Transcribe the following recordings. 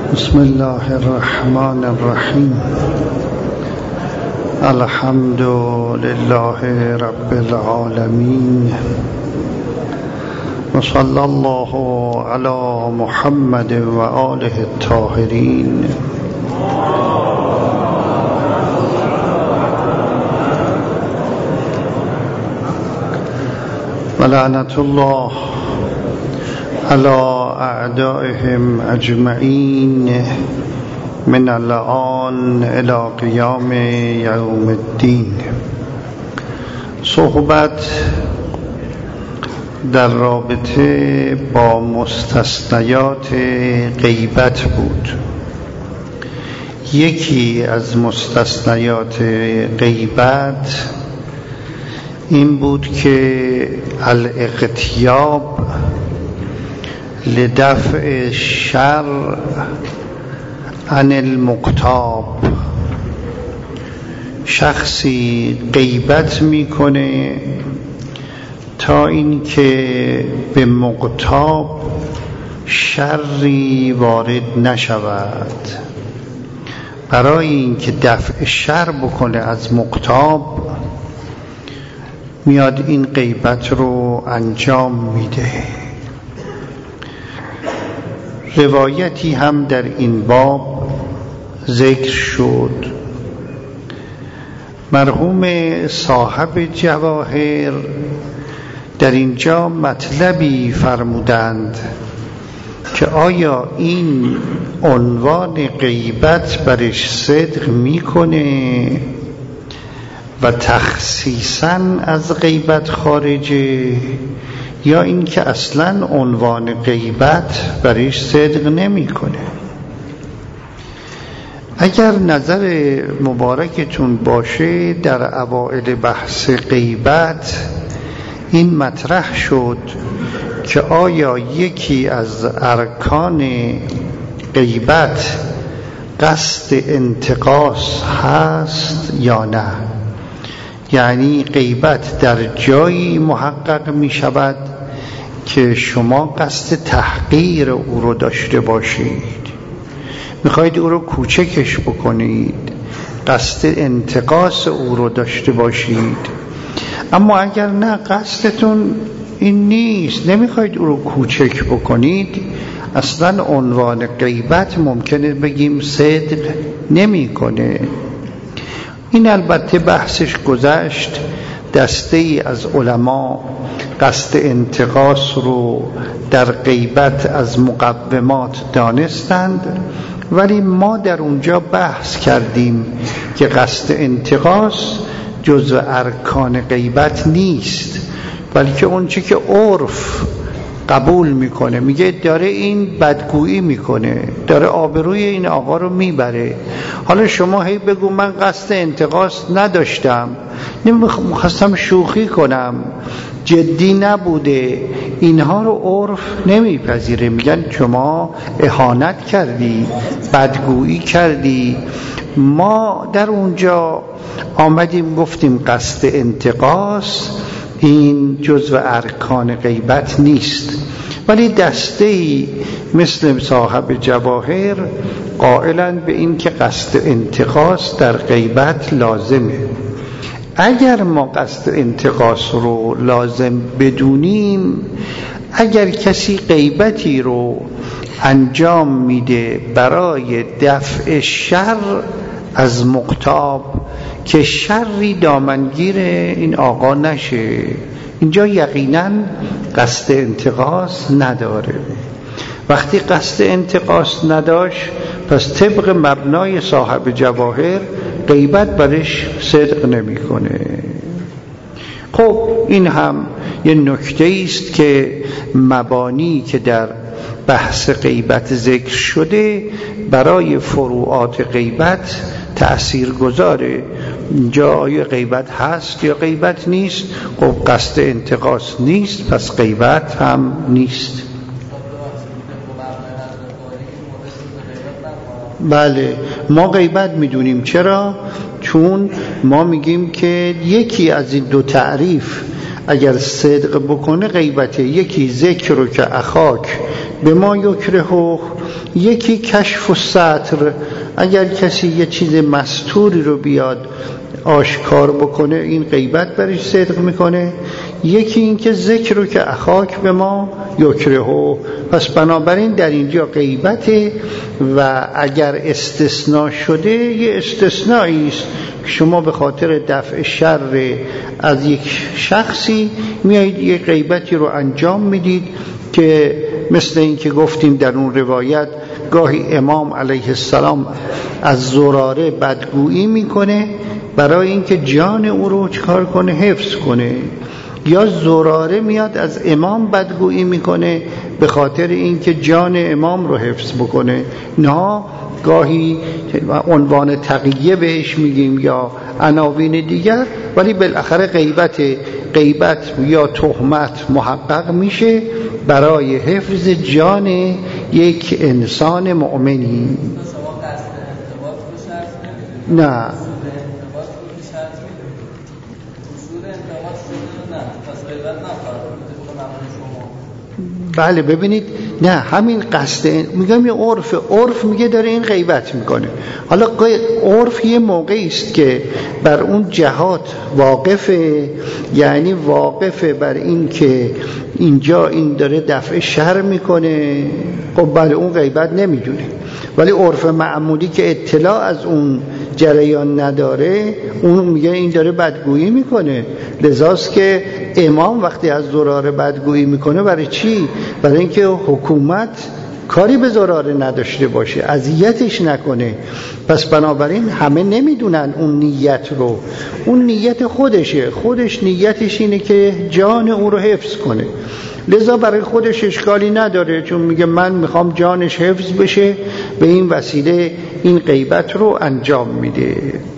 بسم الله الرحمن الرحیم. الحمد لله رب العالمین و صلی الله علی محمد و آله الطاهرین. و لعنت الله علی اعدائهم اجمعین من الآن الی قیام یوم الدین. صحبت در رابطه با مستثنیات غیبت بود. یکی از مستثنیات غیبت این بود که الاغتیاب لدفع شر عن المغتاب. شخصی غیبت میکنه تا اینکه به مغتاب شری وارد نشود. برای اینکه دفع شر بکنه از مغتاب میاد این غیبت رو انجام میده. روایتی هم در این باب ذکر شد. مرحوم صاحب جواهر در اینجا مطلبی فرمودند که آیا این عنوان غیبت برش صدق میکنه و تخصیصاً از غیبت خارجه، یا اینکه اصلاً عنوان غیبت برش صدق نمیکنه. اگر نظر مبارکتون باشه در اوائل بحث غیبت این مطرح شد که آیا یکی از ارکان غیبت قصد انتقاص هست یا نه. یعنی غیبت در جایی محقق می شود که شما قصد تحقیر او رو داشته باشید، میخواید او رو کوچکش بکنید، قصد انتقاص او رو داشته باشید. اما اگر نه قصدتون این نیست، نمیخواید او رو کوچک بکنید، اصلا عنوان غیبت ممکنه بگیم صدق نمیکنه. این البته بحثش گذشت. دسته ای از علما قصد انتقاص رو در غیبت از مقومات دانستند، ولی ما در اونجا بحث کردیم که قصد انتقاص جزو ارکان غیبت نیست، بلکه اونچه که عرف قبول میکنه، میگه داره این بدگویی میکنه، داره آبروی این آقا رو میبره. حالا شما هی بگو من قصد انتقاص نداشتم، نمیخواستم شوخی کنم، جدی نبوده، اینها رو عرف نمیپذیره. میگن شما اهانت کردی، بدگویی کردی. ما در اونجا آمدیم گفتیم قصد انتقاص این جزو ارکان غیبت نیست، ولی دسته‌ای مثل صاحب جواهر قائلن به این که قصد انتقاص در غیبت لازمه. اگر ما قصد انتقاص رو لازم بدونیم، اگر کسی غیبتی رو انجام میده برای دفع شر از مغتاب که شری دامنگیر این آقا نشه، اینجا یقیناً قصد انتقاص نداره. وقتی قصد انتقاص نداشت، پس طبق مبنای صاحب جواهر غیبت برش صدق نمیکنه. خب این هم یه نکته است که مبانی که در بحث غیبت ذکر شده برای فروعات غیبت تأثیر گذاره. اینجا آیا غیبت هست یا غیبت نیست؟ خب قصد انتقاص نیست، پس غیبت هم نیست. بله، ما غیبت میدونیم. چرا؟ چون ما میگیم که یکی از این دو تعریف اگر صدق بکنه غیبته. یکی ذکر رو که اخاک به ما یکرهو یکی کشف الستر، اگر کسی یه چیز مستوری رو بیاد آشکار بکنه این غیبت برش صدق میکنه. یکی این که ذکر رو که اخاک به ما یکرهو، پس بنابراین در اینجا غیبته و اگر استثناء شده یه استثنایی است. شما به خاطر دفع شر از یک شخصی میایید یه غیبتی رو انجام میدید که مثل این که گفتیم در اون روایت گاهی امام علیه السلام از زراره بدگویی میکنه برای اینکه جان او رو چکار کنه؟ حفظ کنه. یا زراره میاد از امام بدگویی میکنه به خاطر اینکه جان امام رو حفظ بکنه. نه گاهی عنوان تقیه بهش میگیم یا عناوین دیگر، ولی بالاخره غیبت یا تهمت محقق میشه برای حفظ جان یک انسان مؤمنی. نه بله ببینید، نه همین قصد میگم یه عرف میگه داره این غیبت میکنه. حالا عرف یه موقعی است که بر اون جهات واقفه، یعنی واقفه بر این که اینجا این داره دفع شر میکنه، خب برای اون غیبت نمیدونه. ولی عرف معمولی که اطلاع از اون جریان نداره اون میگه این داره بدگویی میکنه. لذاست که امام وقتی از زراره بدگویی میکنه برای چی؟ برای اینکه حکومت کاری به زراره نداشته باشه، اذیتش نکنه. پس بنابراین همه نمیدونن اون نیت رو، اون نیت خودش نیتش اینه که جان او رو حفظ کنه، لذا برای خودش اشکالی نداره، چون میگه من میخوام جانش حفظ بشه، به این وسیله این غیبت رو انجام میده.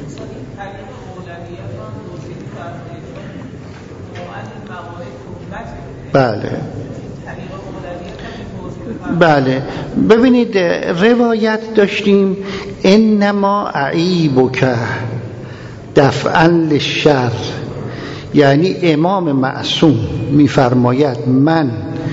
بله ببینید روایت داشتیم انما اعیبک دفعا للشر، یعنی امام معصوم میفرماید من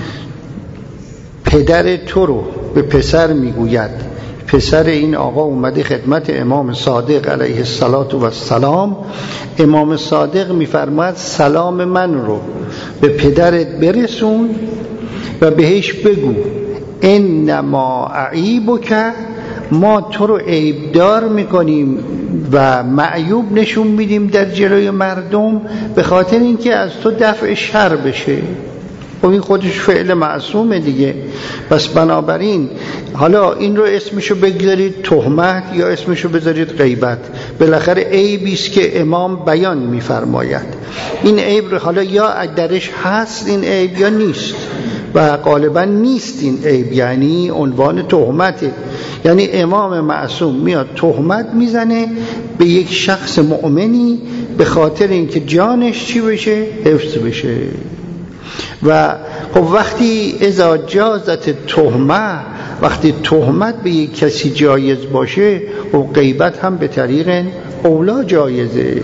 پدر تو رو به پسر میگوید، پسر این آقا اومده خدمت امام صادق علیه السلام، امام صادق میفرماید سلام من رو به پدرت برسون و بهش بگو انما اعیبک، ما تو رو عیبدار میکنیم و معیوب نشون میدیم در جلوی مردم به خاطر اینکه از تو دفع شر بشه. و این خودش فعل معصومه دیگه. پس بنابراین حالا این رو اسمشو بگذارید تهمت یا اسمشو بذارید غیبت، بالاخره عیبی است که امام بیان میفرماید. این عیب حالا یا درش هست این عیب یا نیست، و غالبا نیست این عیب، یعنی عنوان تهمته. یعنی امام معصوم میاد تهمت میزنه به یک شخص مؤمنی به خاطر اینکه جانش چی بشه؟ حفظ بشه. و خب وقتی اذا جازت تهمه، وقتی تهمت به یک کسی جایز باشه و غیبت هم به طریق اولا جایزه.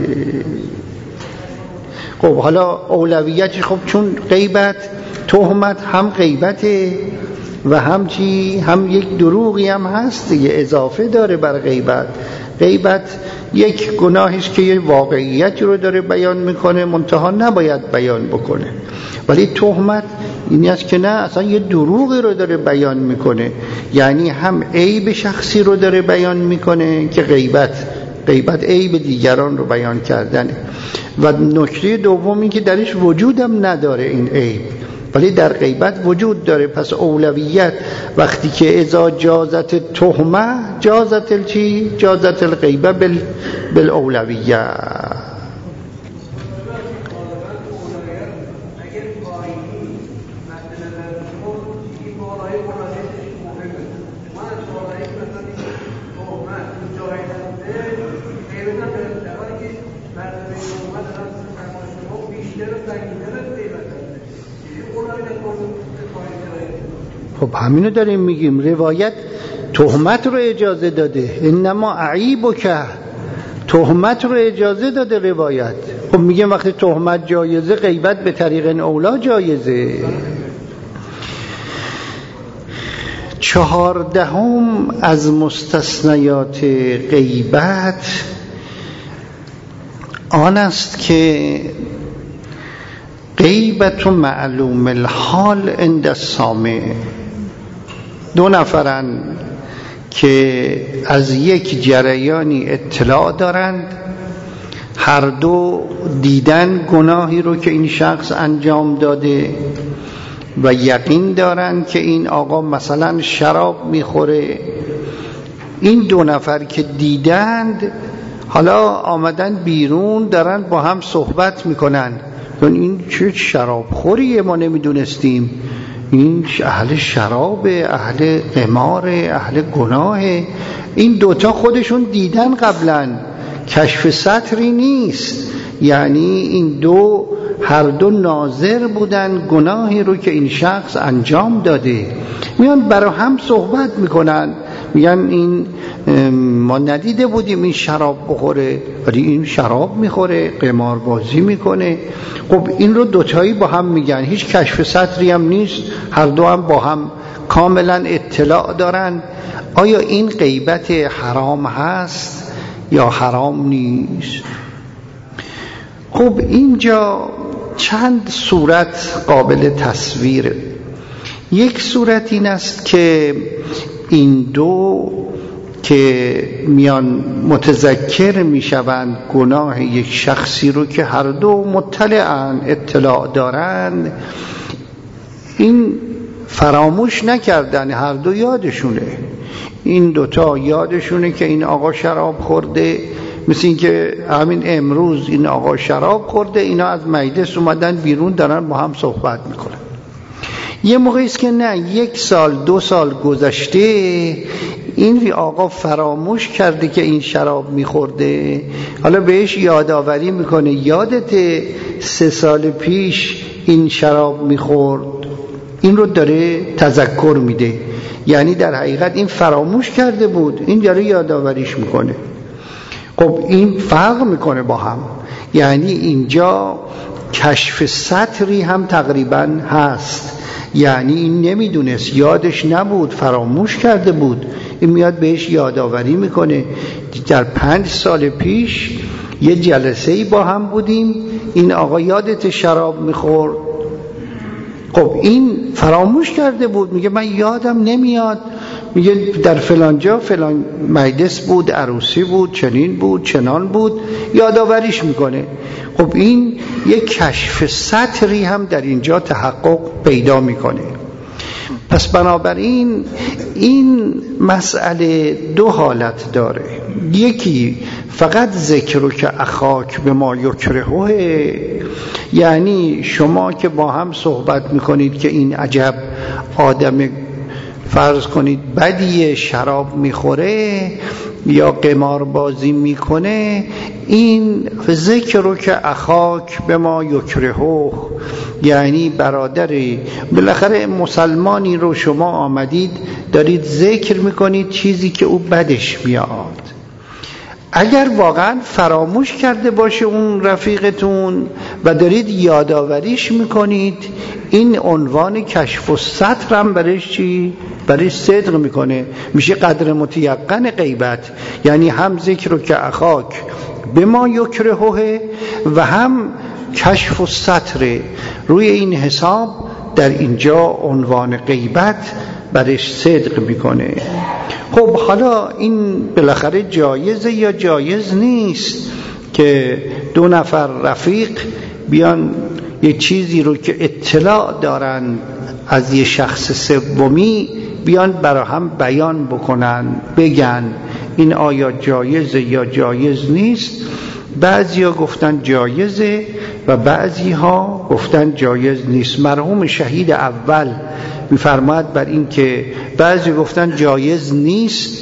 خب حالا اولویتش خب چون غیبت تهمت هم غیبته و هم چی؟ هم یک دروغی هم هست دیگه، اضافه داره بر غیبت. غیبت یک گناهی است که یه واقعیتی رو داره بیان میکنه، منتها نباید بیان بکنه. ولی تهمت اینی است که نه، اصلا یه دروغی رو داره بیان میکنه، یعنی هم عیب شخصی رو داره بیان میکنه که غیبت عیب دیگران رو بیان کردنه. و نکته دومی که درش وجودم نداره این عیب، ولی در غیبت وجود داره. پس اولویت وقتی که اذا جازت تهمه جازت چی؟ جازت الغیبه بالاولویه. خب همینو داریم میگیم، روایت تهمت رو اجازه داده، انما اعیبک، تهمت رو اجازه داده روایت. خب میگیم وقتی تهمت جایزه غیبت به طریق اولا جایزه. 14 از مستثنیات غیبت آن است که غیبت و معلوم الحال عند السامع. 2 نفرن که از یک جریانی اطلاع دارند، هر دو دیدن گناهی رو که این شخص انجام داده و یقین دارند که این آقا مثلا شراب میخوره. این 2 نفر که دیدند حالا آمدن بیرون، دارن با هم صحبت میکنن، این چه شراب خوریه، ما نمیدونستیم، این اهل شرابه، اهل قمار، اهل گناهه. این 2 خودشون دیدن قبلا، کشف سطری نیست، یعنی این هر دو ناظر بودن گناهی رو که این شخص انجام داده. میان برای هم صحبت میکنن، میگن این ما ندیده بودیم این شراب بخوره، ولی این شراب میخوره، قمار بازی میکنه. خب این رو 2 با هم میگن، هیچ کشف سطری هم نیست، هر دو هم با هم کاملا اطلاع دارن. آیا این غیبت حرام هست یا حرام نیست؟ خب اینجا چند صورت قابل تصویره. یک صورت این است که این 2 که میان متذکر میشوند گناه یک شخصی رو که هر دو مطلعن، اطلاع دارند، این فراموش نکردن، هر دو یادشونه. این 2 یادشونه که این آقا شراب خورده، مثل این که همین امروز این آقا شراب خورده، اینا از مجلس اومدن بیرون دارن با هم صحبت میکنن. یه موقعی است که نه 1 سال 2 سال گذشته این آقا فراموش کرده که این شراب میخورده، حالا بهش یادآوری میکنه، یادت 3 سال پیش این شراب میخورد، این رو داره تذکر میده. یعنی در حقیقت این فراموش کرده بود، این داره یادآوریش میکنه. خب این فرق میکنه با هم، یعنی اینجا کشف سطری هم تقریبا هست، یعنی این نمیدونست، یادش نبود، فراموش کرده بود، این میاد بهش یادآوری میکنه. در 5 سال پیش یه جلسه‌ای با هم بودیم، این آقا یادت شراب میخورد. خب این فراموش کرده بود، میگه من یادم نمیاد، میگه در فلان جا فلان مجلس بود، عروسی بود، چنین بود، چنان بود، یادآوریش میکنه. خب این یک کشف سطری هم در اینجا تحقق پیدا میکنه. پس بنابراین این مسئله 2 حالت داره. یکی فقط ذکر که اخاک به ما یکرهه، یعنی شما که با هم صحبت میکنید که این عجب آدم فرض کنید بدیه، شراب میخوره یا قمار بازی میکنه، این ذکر که اخاک به ما یکرهه، یعنی برادری بالاخره مسلمانی رو شما آمدید دارید ذکر میکنید چیزی که او بدش میاد. اگر واقعا فراموش کرده باشه اون رفیقتون و دارید یادآوریش میکنید، این عنوان کشف الستر هم برش چی؟ برش صدق میکنه، میشه قدر متیقن غیبت. یعنی هم ذکر که اخاک به ما یکرهه و هم کشف الستر. روی این حساب در اینجا عنوان غیبت برش صدق میکنه. خب حالا این بالاخره جایزه یا جایز نیست که 2 نفر رفیق بیان یه چیزی رو که اطلاع دارن از یه شخص سومی بیان برای هم بیان بکنن، بگن این آیا جایزه یا جایز نیست. بعضیا گفتن جایزه و بعضیها گفتن جایز نیست. مرحوم شهید اول می‌فرماید بر این که بعضی گفتن جایز نیست.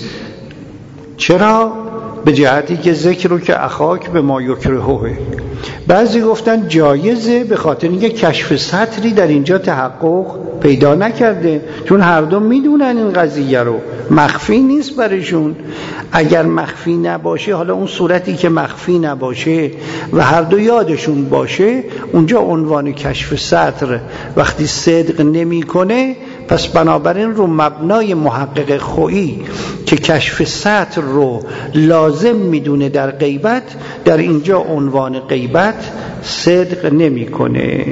چرا؟ به جهتی که ذکر رو که اخاک به ما یکرهه. بعضی گفتن جایزه به خاطر اینکه کشف سطری در اینجا تحقق پیدا نکرده، چون هر دو میدونن این قضیه رو، مخفی نیست برشون. اگر مخفی نباشه، حالا اون صورتی که مخفی نباشه و هر دو یادشون باشه، اونجا عنوان کشف سطر وقتی صدق نمیکنه پس بنابراین رو مبنای محقق خویی که کشف ستر رو لازم میدونه در غیبت، در اینجا عنوان غیبت صدق نمیکنه.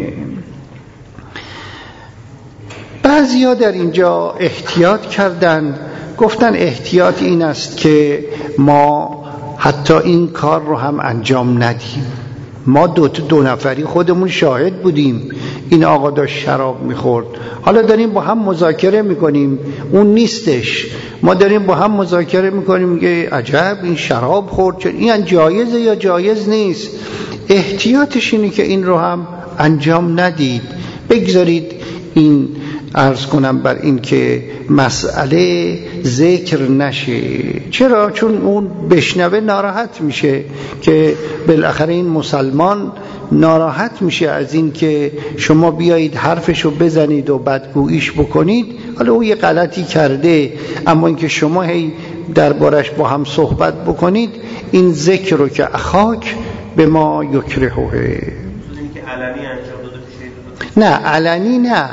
بعضیا در اینجا احتیاط کردن، گفتن احتیاط این است که ما حتی این کار رو هم انجام ندیم. ما دو نفری خودمون شاهد بودیم این آقا داشت شراب میخورد، حالا داریم با هم مذاکره میکنیم، اون نیستش، ما داریم با هم مذاکره میکنیم که عجب این شراب خورد، این جایزه یا جایز نیست. احتیاطش اینه که این رو هم انجام ندید، بگذارید این عرض کنم بر این که مسئله ذکر نشه. چرا؟ چون اون بشنوه ناراحت میشه که بالاخره این مسلمان ناراحت میشه از این که شما بیایید حرفشو بزنید و بدگوییش بکنید. حالا او یه غلطی کرده، اما اینکه شما هی دربارش با هم صحبت بکنید، این ذکر رو که اخاک به ما یکرهه. علنی انجام داده نه علنی نه،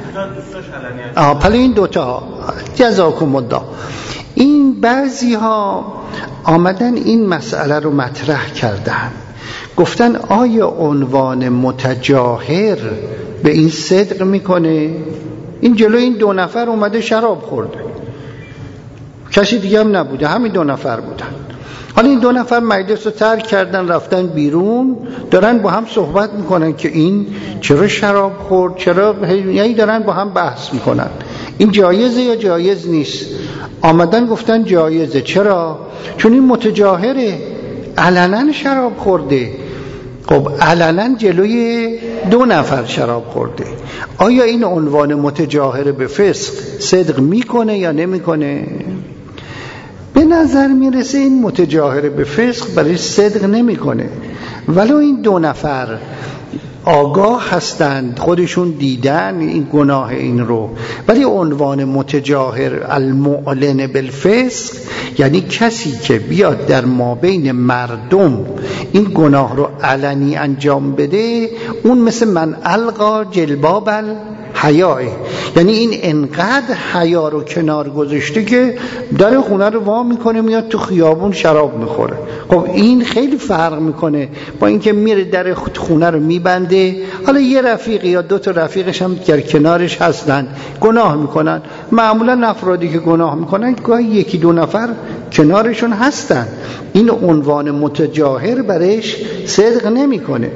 پس این دوتا جزاکم الله. این بعضی ها آمدن این مسئله رو مطرح کردن، گفتن آیا عنوان متجاهر به این صدق میکنه؟ این جلو این دو نفر اومده شراب خورده، کسی دیگه هم نبوده، همین دو نفر بودن. حالا این دو نفر مجلس رو ترک کردن رفتن بیرون، دارن با هم صحبت میکنن که این چرا شراب خورد، چرا، یعنی دارن با هم بحث میکنن این جایزه یا جایز نیست. آمدن گفتن جایزه. چرا؟ چون این متجاهره، علنا شراب خورده. خب علنا جلوی دو نفر شراب خورده، آیا این عنوان متجاهر به فسق صدق میکنه یا نمیکنه؟ به نظر میرسه این متجاهر به فسق برای صدق نمیکنه، ولو این دو نفر آگاه هستند، خودشون دیدن این گناه این رو، ولی عنوان متجاهر المعلن بالفسق یعنی کسی که بیاد در مابین مردم این گناه رو علنی انجام بده، اون مثل من القا جلباب حیاه، یعنی این انقدر حیا رو کنار گذاشته که در خونه رو وا میکنه میاد تو خیابون شراب میخوره. خب این خیلی فرق میکنه با اینکه میره در خونه رو میبنده، حالا یه رفیق یا دو تا رفیقش هم در کنارش هستن گناه میکنن. معمولا افرادی که گناه میکنن گاهی یکی دو نفر کنارشون هستن. این عنوان متجاهر برش صدق نمیکنه.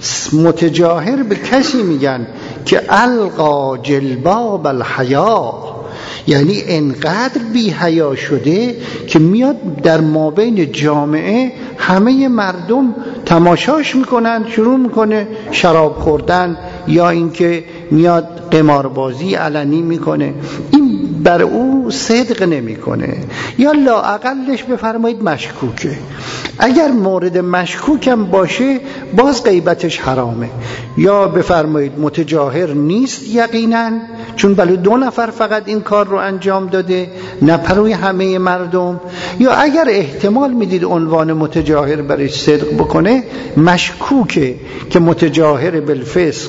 متجاهر به کسی میگن که القا جلباب الحیا، یعنی انقدر بی حیا شده که میاد در مابین جامعه همه مردم تماشاش میکنن، شروع میکنه شراب خوردن یا اینکه میاد قماربازی علنی میکنه. این بر او صدق نمیکنه. یا لااقلش بفرمایید مشکوکه. اگر مورد مشکوکم باشه باز غیبتش حرامه. یا بفرمایید متجاهر نیست یقینا، چون بله دو نفر فقط این کار رو انجام داده، نه پروی همه مردم. یا اگر احتمال میدید عنوان متجاهر برای صدق بکنه، مشکوکه که متجاهر بالفسق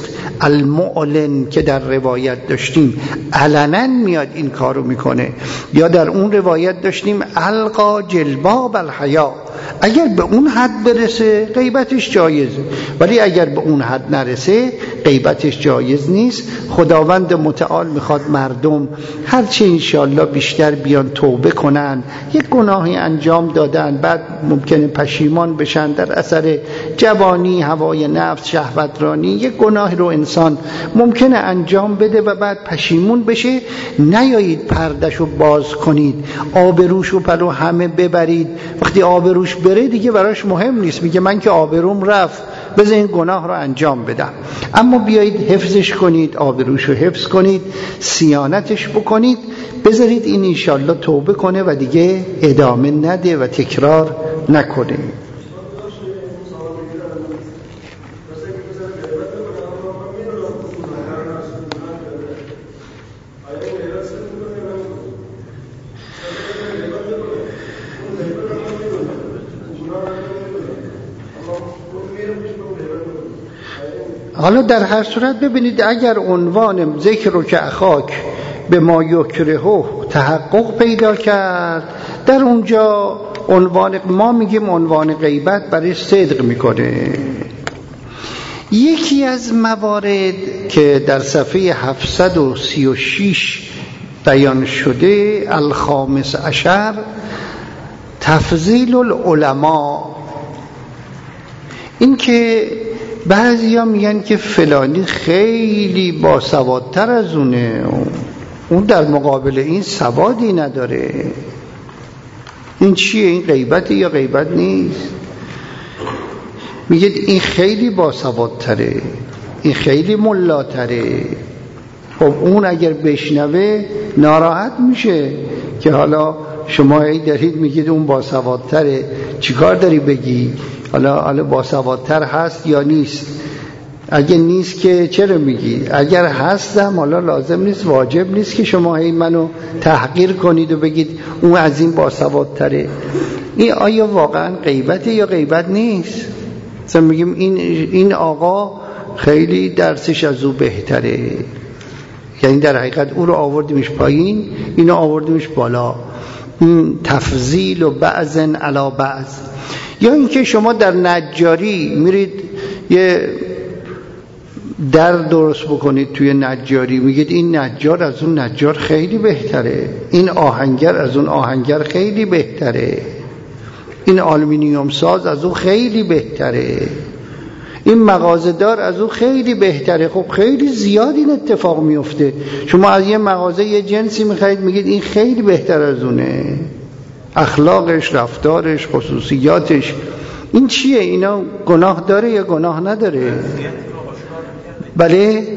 المعلن که در روایت داشتیم علنا میاد این کارو میکنه، یا در اون روایت داشتیم القا جلباب الحیا. اگر به اون حد برسه غیبتش جایزه، ولی اگر به اون حد نرسه غیبتش جایز نیست. خداوند متعال میخواد مردم هرچی انشالله بیشتر بیان توبه کنن، یک گناهی انجام دادن بعد ممکنه پشیمان بشن در اثر جوانی، هوای نفس، شهوترانی، یک گناهی رو انسان ممکنه انجام بده و بعد پشیمون بشه. نیایید پردشو باز کنید، آبروشو پلو همه ببرید. وقتی آبروش بره دیگه براش مهم نیست، میگه من که آبروم رفت بذار این گناه رو انجام بدم. اما بیایید حفظش کنید، آبروشو حفظ کنید، صیانتش بکنید، بذارید این انشالله توبه کنه و دیگه ادامه نده و تکرار نکنه. حالا در هر صورت ببینید اگر عنوان ذکر رو که اخاک به ما یکرهه تحقق پیدا کرد، در اونجا ما میگیم عنوان غیبت برای صدق میکنه. یکی از موارد که در صفحه 736 بیان شده، الخامس عشر، تفضیل العلماء، این که بعضی ها میگن که فلانی خیلی باسوادتر از اون در مقابل این سوادی نداره. این چیه؟ این غیبت یا غیبت نیست؟ میگید این خیلی باسوادتره، این خیلی ملاتره. خب اون اگر بشنوه ناراحت میشه که حالا شما ای دارید میگید اون باسوادتره، چیکار داری بگی؟ حالا باسوادتر هست یا نیست؟ اگه نیست که چرا میگی؟ اگر هستم حالا لازم نیست، واجب نیست که شما هی منو تحقیر کنید و بگید اون از این باسوادتره. این آیا واقعا غیبته یا غیبت نیست؟ مثلا میگیم این آقا خیلی درسش از او بهتره، یعنی در حقیقت او رو آوردیمش پایین، اینو آوردیمش بالا. این تفضیل و بعضن علی بعض. یا اینکه شما در نجاری میرید یه در درست بکنید توی نجاری، میگید این نجار از اون نجار خیلی بهتره، این آهنگر از اون آهنگر خیلی بهتره، این آلومینیوم ساز از اون خیلی بهتره، این مغازه‌دار از اون خیلی بهتره. خب خیلی زیاد این اتفاق میفته. شما از یه مغازه یه جنسی میخرید، میگید این خیلی بهتر از اونه، اخلاقش، رفتارش، خصوصیاتش. این چیه؟ اینا گناه داره یا گناه نداره؟ بله،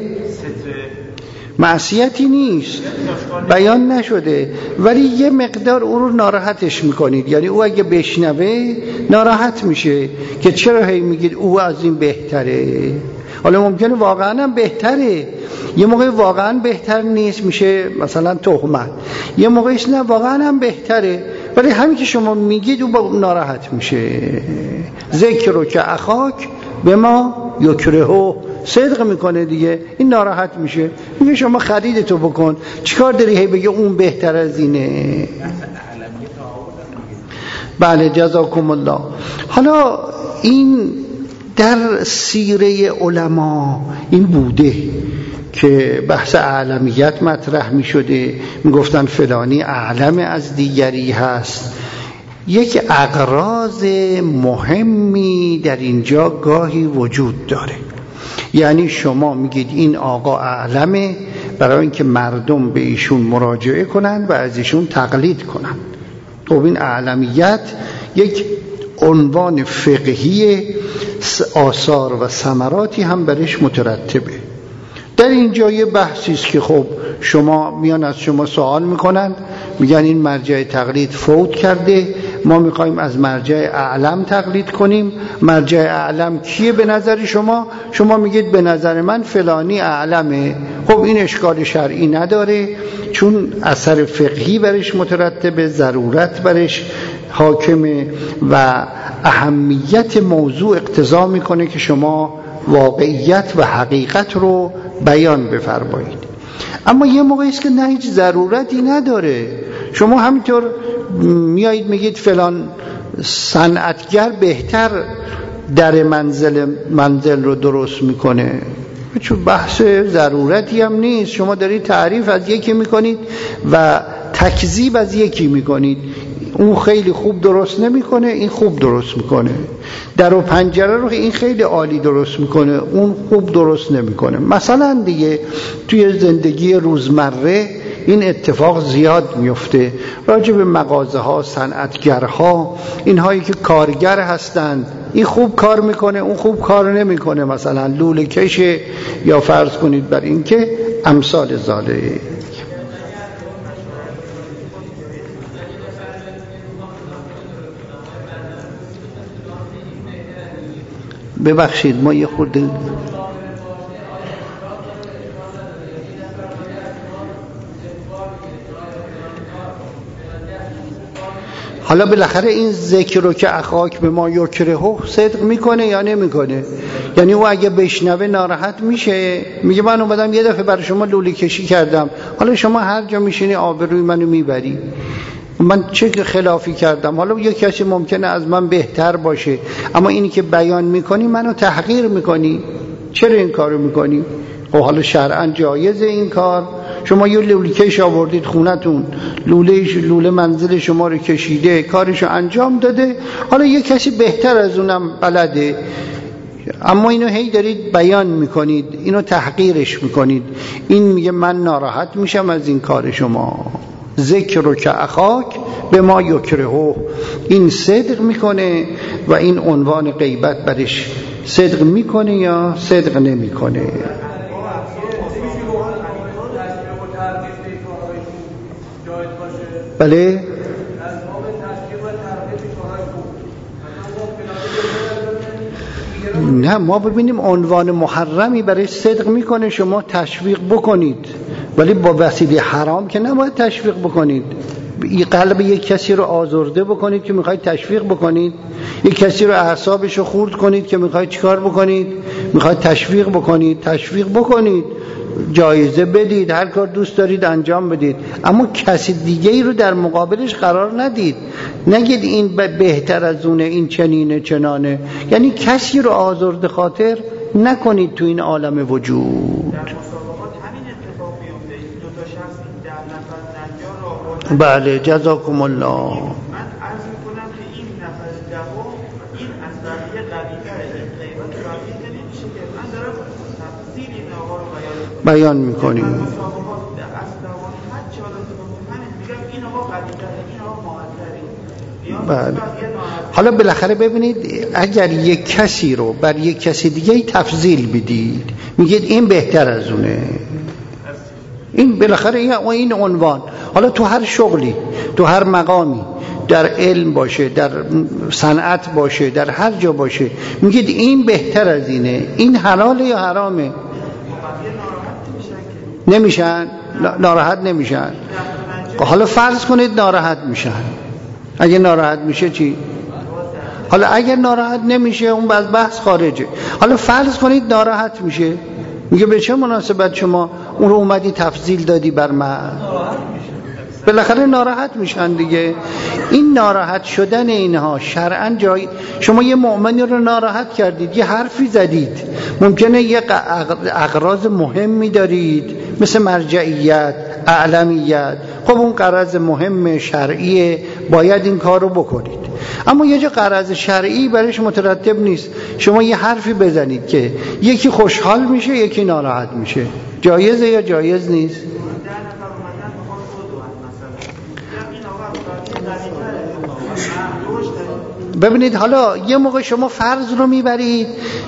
معصیتی نیست، بیان نشده، ولی یه مقدار او رو ناراحتش میکنید. یعنی او اگه بشنوه ناراحت میشه که چرا هی میگید او از این بهتره. حالا ممکنه واقعا هم بهتره، یه موقع واقعا بهتر نیست، میشه مثلا تهمت. یه موقعش نه، واقعا هم بهتره، ولی همین که شما میگید او با ناراحت میشه. ذکر رو که اخاک به ما یکرهه، صدق میکنه دیگه، این ناراحت میشه، میگه شما خریدتو بکن، چیکار داری هی بگه اون بهتر از اینه. بله، جزاکم الله. حالا این در سیره علما این بوده که بحث اعلمیت مطرح میشده، میگفتن فلانی اعلم از دیگری هست. یک اغراض مهمی در اینجا گاهی وجود داره. یعنی شما میگید این آقا اعلمه برای اینکه مردم به ایشون مراجعه کنن و از ایشون تقلید کنن. خب این اعلمیت یک عنوان فقهی، آثار و ثمراتی هم برش مترتبه. در اینجا یه بحثی است که خب شما میان از شما سوال میکنن، میگن این مرجع تقلید فوت کرده، ما میخوایم از مرجع اعلم تقلید کنیم. مرجع اعلم کیه به نظر شما؟ شما میگید به نظر من فلانی اعلمه. خب این اشکال شرعی نداره، چون اثر فقهی برش مترتبه، ضرورت برش حاکمه و اهمیت موضوع اقتضا میکنه که شما واقعیت و حقیقت رو بیان بفرمایید. اما یه موقعی است که نه، هیچ ضرورتی نداره. شما همینطور میایید میگید فلان صنعتگر بهتر در منزل رو درست میکنه، چون بحث ضرورتی هم نیست. شما دارید تعریف از یکی میکنید و تکذیب از یکی میکنید. اون خیلی خوب درست نمیکنه، این خوب درست میکنه. در و پنجره رو این خیلی عالی درست میکنه، اون خوب درست نمیکنه. مثلا دیگه توی زندگی روزمره این اتفاق زیاد میفته. راجع به مغازه ها، صنعتگرها، اینهایی که کارگر هستند، این خوب کار میکنه، اون خوب کار نمیکنه، مثلا لوله کشه، یا فرض کنید بر این که امثال ذالک. ببخشید ما یه خورده حالا بالاخره این ذکر رو که اخاک به ما یکرهه صدق میکنه یا نمیکنه؟ یعنی او اگه بشنوه ناراحت میشه، میگه من اومدم یه دفعه برای شما لوله کشی کردم، حالا شما هر جا میشینی آبروی منو میبری، من چه خلافی کردم؟ حالا یک کسی ممکنه از من بهتر باشه، اما اینی که بیان میکنی منو تحقیر میکنی، چرا این کارو میکنی؟ خب حالا شرعاً جایز این کار؟ شما یه لوله کش آوردید خونتون، لوله منزل شما رو کشیده، کارشو انجام داده، حالا یه کسی بهتر از اونم بلده، اما اینو هی دارید بیان میکنید، اینو تحقیرش میکنید. این میگه من ناراحت میشم از این کار شما. ذکر رو که اخاک به ما یکرهه، این صدق میکنه و این عنوان غیبت برش صدق میکنه یا صدق نمیکنه؟ بله؟ نه، ما ببینیم عنوان محرمی برای صدق میکنه، شما تشویق بکنید، ولی با وسیله حرام که نباید تشویق بکنید. قلب یک کسی رو آزرده بکنید که میخواید تشویق بکنید، یک کسی رو اعصابش رو خورد کنید که میخواید چیکار بکنید؟ میخواید تشویق بکنید. تشویق بکنید، جایزه بدید، هر کار دوست دارید انجام بدید، اما کسی دیگه ای رو در مقابلش قرار ندید. نگید این بهتر از اونه، این چنینه چنانه، یعنی کسی رو آزرده خاطر نکنید تو این عالم وجود. بله، جزاکم الله. من عرض میکنم که این نفر دهم این از بقیه قوی‌تره، این غیبت بقیه نمیشه که من دارم تفصیل این آقا رو بیان میکنیم. مسابقات از دوام هر چه حالت من میگم این آقا قوی‌تره، این آقا مهم‌تره. بله. حالا بالاخره ببینید اگر یک کسی رو بر یک کسی دیگه تفضیل بدید، میگید این بهتر از اونه، این بالاخره این عنوان، حالا تو هر شغلی، تو هر مقامی، در علم باشه، در صنعت باشه، در هر جا باشه، میگید این بهتر از اینه، این حلاله یا حرامه؟ نمیشن؟ ناراحت نمیشن؟ حالا فرض کنید ناراحت میشن، اگه ناراحت میشه چی؟ حالا اگر ناراحت نمیشه اون از بحث خارجه. حالا فرض کنید ناراحت میشه، میگه به چه مناسبت شما اون رو اومدی تفضیل دادی بر من؟ بالاخره ناراحت میشن دیگه. این ناراحت شدن اینها شرعاً جای، شما یه مؤمنی رو ناراحت کردید، یه حرفی زدید، ممکنه یه اغراض مهمی دارید مثل مرجعیت، اعلمیت، خب اون غرض مهم شرعیه، باید این کار رو بکنید، اما یه جا غرض شرعی برش مترتب نیست، شما یه حرفی بزنید که یکی خوشحال میشه یکی ناراحت میشه، جایزه یا جایز نیست؟ ببینید حالا یه موقع شما فرض رو میبرید،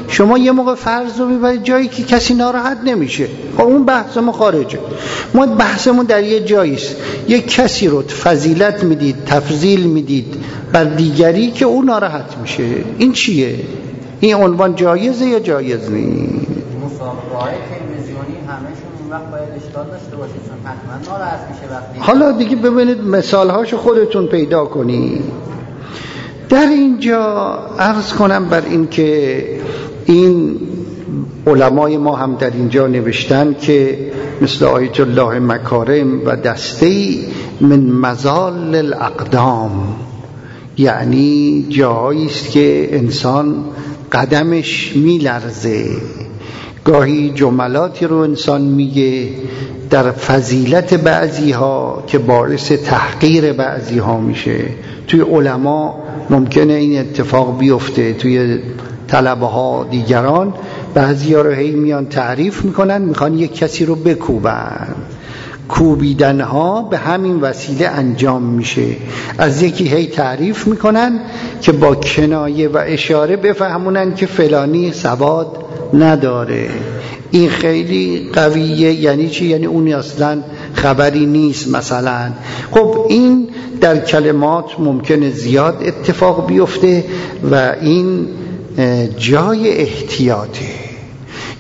جایی که کسی ناراحت نمیشه، خب اون بحث ما خارجه. ما بحثمون در یه جاییست، یک کسی رو فضیلت میدید، تفضیل میدید بر دیگری که اون ناراحت میشه، این چیه؟ این عنوان جایزه یا جایز نیست؟ مسابقه‌های تلویزیونی همشون اون وقت باید اشکال داشته باشه، چون حتما ناراحت میشه وقتی. حالا دیگه ببینید مثالهاشو خودتون پیدا کنید. در اینجا عرض کنم بر این که این علمای ما هم در اینجا نوشتن که مثل آیت الله مکارم و دسته‌ای من مزال الاقدام، یعنی جایی است که انسان قدمش میلرزه، گاهی جملاتی رو انسان میگه در فضیلت بعضی ها که باعث تحقیر بعضی ها میشه. توی علما ممکنه این اتفاق بیفته، توی طلبه ها دیگران بعضی ها رو هی میان تعریف میکنن، میخوان یک کسی رو بکوبن، کوبیدن ها به همین وسیله انجام میشه، از یکی هی تعریف میکنن که با کنایه و اشاره بفهمونن که فلانی سواد نداره، این خیلی قویه، یعنی چی؟ یعنی اون اصلا خبری نیست مثلا. خب این در کلمات ممکنه زیاد اتفاق بیفته و این جای احتیاطه.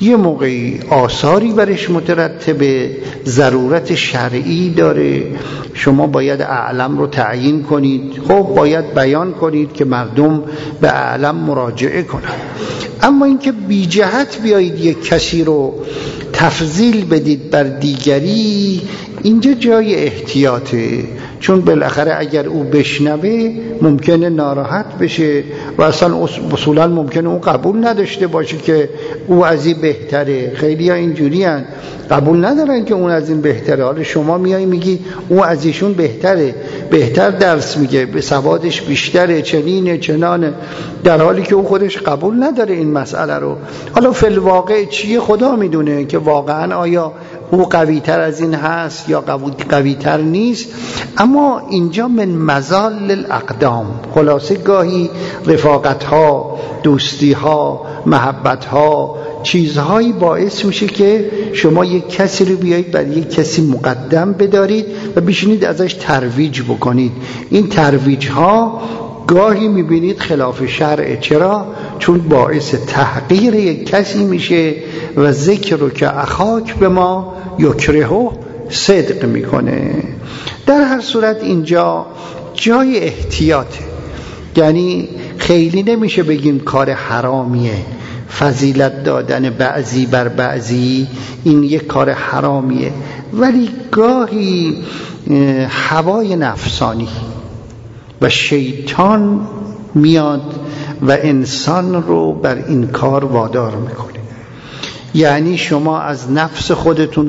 یه موقعی آثاری برش مترتبه، ضرورت شرعی داره، شما باید اعلم رو تعیین کنید، خب باید بیان کنید که مردم به اعلم مراجعه کنن. اما اینکه بی جهت بیایید یک کسی رو تفضیل بدید بر دیگری، اینجا جای احتیاطه، چون بالاخره اگر او بشنوه ممکنه ناراحت بشه و اصولا ممکنه او قبول نداشته باشه که او از این بهتره. خیلی ها اینجوری هن، قبول ندارن که اون از این بهتره. حالا شما میایی میگی او از ایشون بهتره، بهتر درس میگه، به سوادش بیشتره، چنینه چنانه، در حالی که او خودش قبول نداره این مسئله رو. حالا فی الواقع چیه خدا میدونه که واقعا آیا او قوی‌تر از این هست یا قوی‌تر نیست. اما اینجا من مزال الاقدام، خلاصه گاهی رفاقت‌ها، دوستی‌ها، محبت‌ها، چیزهایی باعث میشه که شما یک کسی رو بیایید بر یک کسی مقدم بدارید و بشینید ازش ترویج بکنید. این ترویج‌ها گاهی میبینید خلاف شرع. چرا؟ چون باعث تحقیر یک کسی میشه و ذکر رو که اخاک به ما یکرهو صدق میکنه. در هر صورت اینجا جای احتیاطه، یعنی خیلی نمیشه بگیم کار حرامیه، فضیلت دادن بعضی بر بعضی این یک کار حرامیه، ولی گاهی هوای نفسانی و شیطان میاد و انسان رو بر این کار وادار میکنه. یعنی شما از نفس خودتون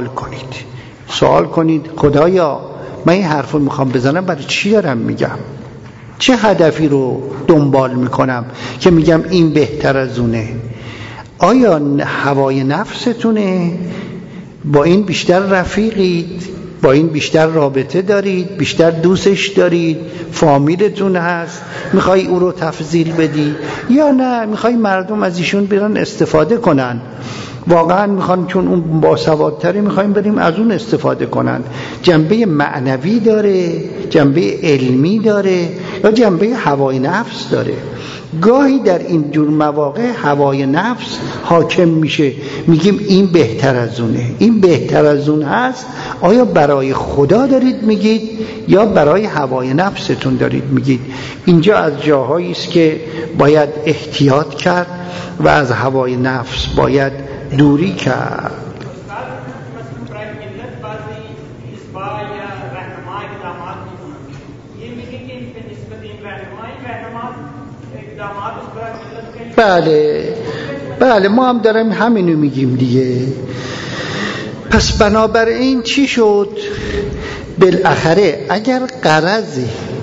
سوال کنید خدایا من این حرف رو میخوام بزنم، برای چی دارم میگم؟ چه هدفی رو دنبال میکنم که میگم این بهتر از اونه؟ آیا هوای نفستونه؟ با این بیشتر رفیقید؟ با این بیشتر رابطه دارید؟ بیشتر دوستش دارید؟ فامیلتون هست؟ میخوای او رو تفضیل بدی؟ یا نه میخوای مردم از ایشون برن استفاده کنن؟ واقعا میخوان چون اون باسوادتره میخوایم بریم از اون استفاده کنن. جنبه معنوی داره، جنبه علمی داره، یا جنبه هوای نفس داره. گاهی در این جور مواقع هوای نفس حاکم میشه، میگیم این بهتر از اونه، این بهتر از اون هست. آیا برای خدا دارید میگید یا برای هوای نفستون دارید میگید؟ اینجا از جاهایی است که باید احتیاط کرد و از هوای نفس باید دوری کرد. بله ما هم داریم همینو میگیم دیگه. پس بنابراین چی شد؟ بالاخره اگر غرض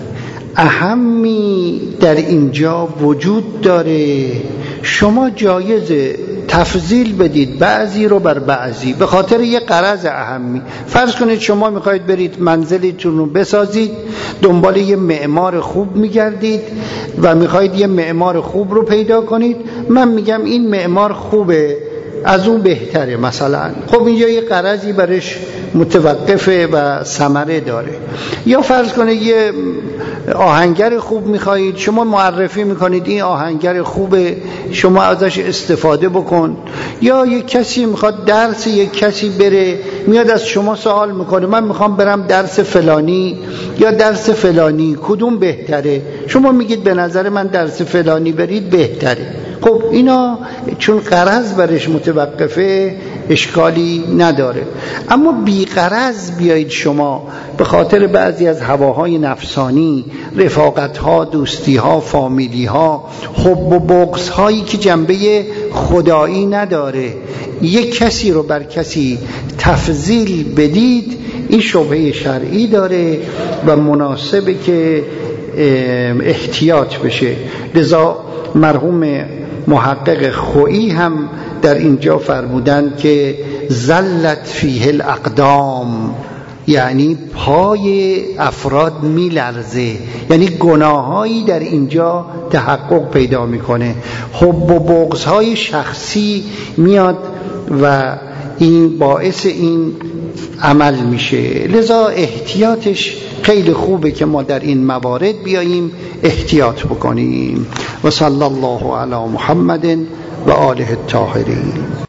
اهمی در اینجا وجود داره، شما جایزه تفضیل بدید بعضی رو بر بعضی به خاطر یه غرض اهمی. فرض کنید شما میخواید برید منزلتون رو بسازید، دنبال یه معمار خوب میگردید و میخواید یه معمار خوب رو پیدا کنید. من میگم این معمار خوبه، از اون بهتره مثلا. خب اینجا یه غرضی برش متوقفه و ثمره داره. یا فرض کنید یه آهنگر خوب میخواهید، شما معرفی میکنید این آهنگر خوبه، شما ازش استفاده بکن. یا یک کسی میخواد درس یک کسی بره، میاد از شما سوال میکنه من میخوام برم درس فلانی یا درس فلانی، کدوم بهتره؟ شما میگید به نظر من درس فلانی برید بهتره. خب اینا چون غرض برش متوقفه اشکالی نداره. اما بی غرض بیایید شما به خاطر بعضی از هواهای نفسانی، رفاقتها، دوستیها، فامیلیها، حب و بغضهایی که جنبه خدایی نداره، یک کسی رو بر کسی تفضیل بدید، این شبهه شرعی داره و مناسبه که احتیاط بشه. لذا مرحوم محقق خویی هم در اینجا فرمودند که زلت فیه الاقدام، یعنی پای افراد میلرزه، یعنی گناهایی در اینجا تحقق پیدا میکنه، حب و بغضهای شخصی میاد و این باعث این عمل میشه. لذا احتیاطش خیلی خوبه که ما در این موارد بیاییم احتیاط بکنیم. و صلی الله علی محمد و آله الطاهرین.